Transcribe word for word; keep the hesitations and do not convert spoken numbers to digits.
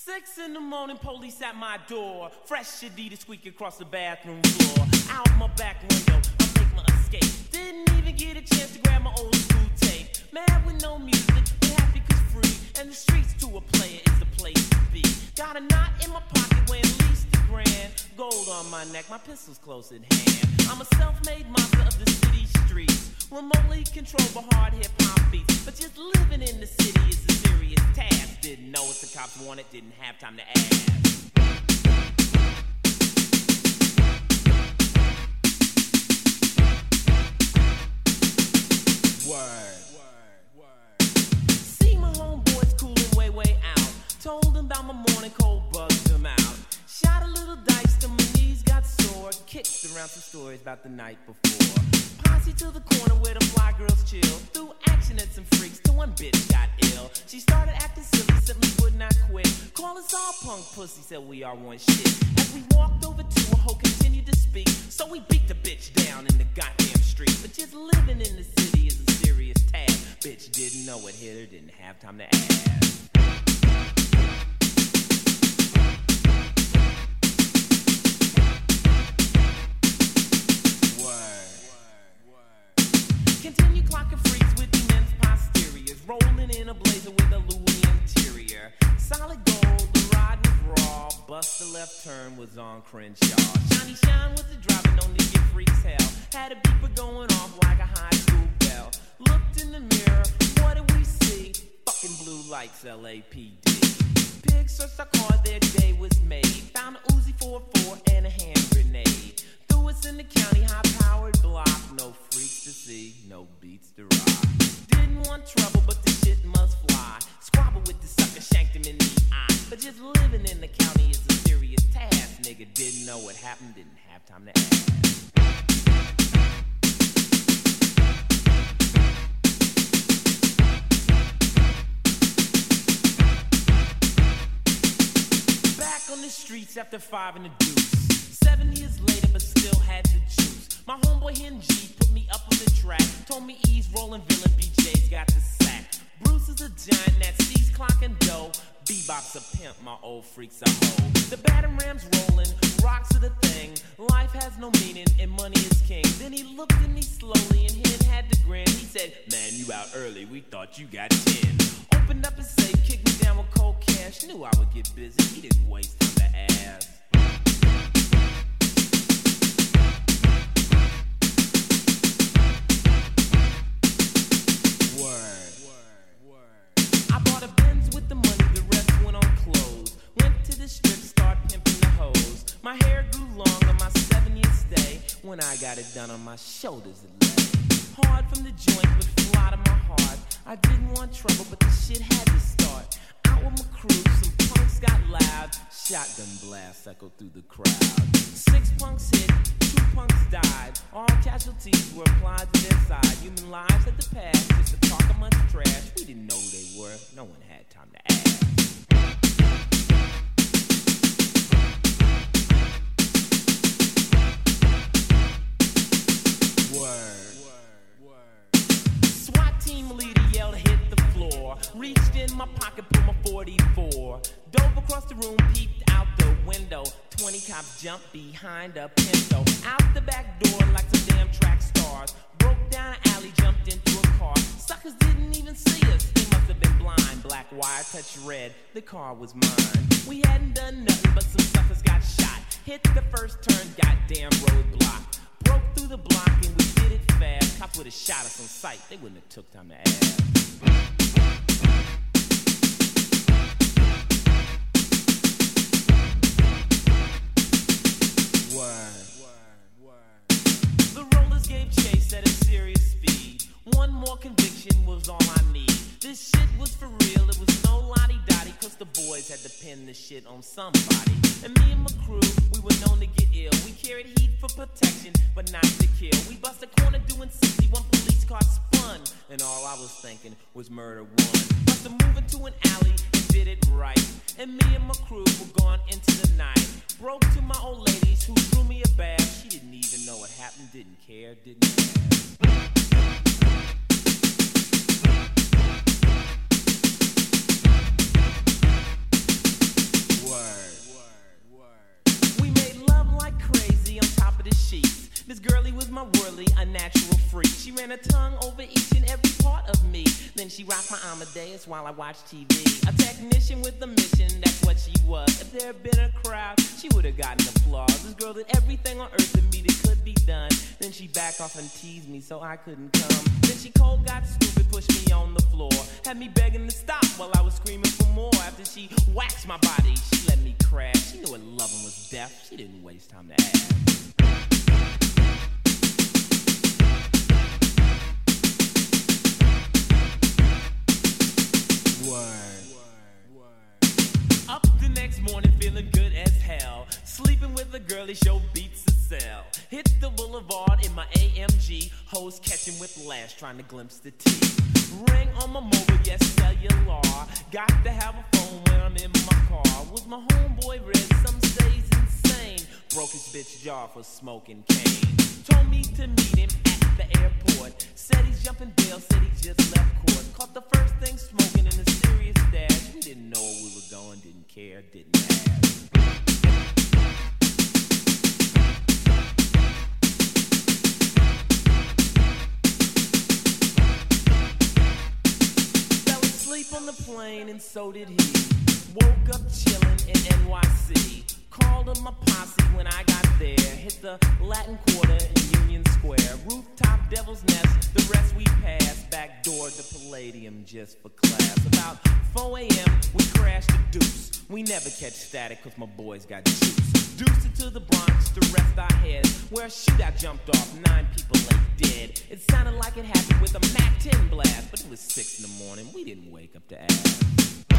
Six in the morning, police at my door. Fresh Adidas squeak across the bathroom floor. Out my back window, I make my escape. Didn't even get a chance to grab my old school tape. Mad with no music, but happy cause free. And the streets to a player is the place to be. Got a knot in my pocket weighing at least a grand. Gold on my neck, my pistol's close at hand. I'm a self-made monster of the city streets. Remotely controlled by hard hip-hop beats. But just living in the city is a serious task. Didn't know what the cops wanted, didn't have time to ask. Word. Word. Word. See my homeboys cooling way, way out. Told them about my morning cold, bugged them out. Shot a little dice till my knees got sore. Kicked around some stories about the night before. Posse to the corner where the fly girls chill. Threw action at some freaks till one bitch got ill. She started acting silly, simply would not quit. Call us all punk pussy, said we are one shit. As we walked over to her, hoe continued to speak. So we beat the bitch down in the goddamn street. But just living in the city is a serious task. Bitch didn't know it hit her, didn't have time to ask. Continue clocking freaks with immense posteriors. Rolling in a blazer with a Louis interior. Solid gold, the ride was raw. Bust the left turn was on Crenshaw. Shiny shine was the driver, no need to give freaks hell. Had a beeper going off like a high school bell. Looked in the mirror, what did we see? Fucking blue lights, L A P D. Pigs searched our car, their day was made. Found a Uzi four four and a hand grenade. Threw us in the county, high-powered block. No freaks to see, no beats to rock. Didn't want trouble, but the shit must fly. Squabble with the sucker, shanked him in the eye. But just living in the county is a serious task. Nigga didn't know what happened, didn't have time to ask. Back on the streets after five in the deuce. Seven years later, but still had the juice. My homeboy Hen G put me up on the track. Told me E's rolling villain, B J's got the sack. Bruce is a giant that sees clock and dough. Bebop's a pimp, my old freak's a hoe. The batter ram's rolling, rocks are the thing. Life has no meaning and money is king. Then he looked at me slowly and Hen had to grin. He said, man, you out early, we thought you got ten. Opened up his safe, kicked me down with cold cash. Knew I would get busy, he didn't waste time to ask. I bought a Benz with the money, the rest went on clothes. Went to the strip, start pimping the hoes. My hair grew long on my seven-year stay. When I got it done on my shoulders it lay. Hard from the joint, but fly to my heart. I didn't want trouble, but the shit had to start. Out with my crew, some punks got loud. Shotgun blast echoed through the crowd. Six punks hit, two punks died. All casualties were applied to their side. Human lives had to pass just to talk a bunch of trash. We didn't know who they were, no one had time to ask. Word. SWAT team leader yelled, hit the floor. Reached in my pocket, pulled my forty-four. Dove across the room, peeped out the window. Twenty cops jumped behind a Pinto. Out the back door like some damn track stars. Broke down an alley, jumped into a car. Suckers didn't even see us, they must have been blind. Black wire touched red, the car was mine. We hadn't done nothing, but some suckers got shot. Hit the first turn, goddamn roadblock. Broke through the block and we did it fast. Cops would have shot us on sight, they wouldn't have took time to ask. The rollers gave chase at a serious speed. One more conviction was all I need. This shit was for real, it was no lottie-dottie, cause the boys had to pin the shit on somebody. And me and my crew, we were known to get ill. We carried heat for protection, but not to kill. We bust a corner doing sixty, one police car spun. And all I was thinking was murder one. Must have moved into an alley and did it right. And me and my crew were gone into the night. Broke to my old ladies who threw me a bath. She didn't even know what happened, didn't care, didn't care. my worldly, unnatural freak. She ran her tongue over each and every part of me. Then she rocked my Amadeus while I watched T V. A technician with a mission, that's what she was. If there had been a crowd, she would have gotten applause. This girl did everything on earth to me that could be done. Then she backed off and teased me so I couldn't come. Then she cold got stupid, pushed me on the floor. Had me begging to stop while I was screaming for more. After she waxed my body, she let me crash. She knew her loving was deaf, she didn't waste time to ask. Up the next morning feeling good as hell. Sleeping with a girlie show beats a cell. Hit the boulevard in my A M G. Hoes catching whiplash trying to glimpse the T. Ring on my mobile, yes, cellular. Got to have a phone when I'm in my car. Was my homeboy red, some say he's insane. Broke his bitch jaw for smoking cane. Told me to meet him at the airport. Said he's jumping bail, said he just left court. Caught the first thing smoking in a serious dash. We didn't know where we were going, didn't care, didn't ask. Fell asleep on the plane and so did he. Woke up chillin' in N Y C. Called up my posse when I got there. Hit the Latin Quarter in Union Square. Rooftop Devil's Nest, the rest we passed. Back door to Palladium just for class. About four a.m. we crashed the Deuce. We never catch static cause my boys got juice. Deuced it to the Bronx to rest our heads. Where a shootout jumped off, nine people lay dead. It sounded like it happened with a Mac ten blast. But it was six in the morning, we didn't wake up to ask.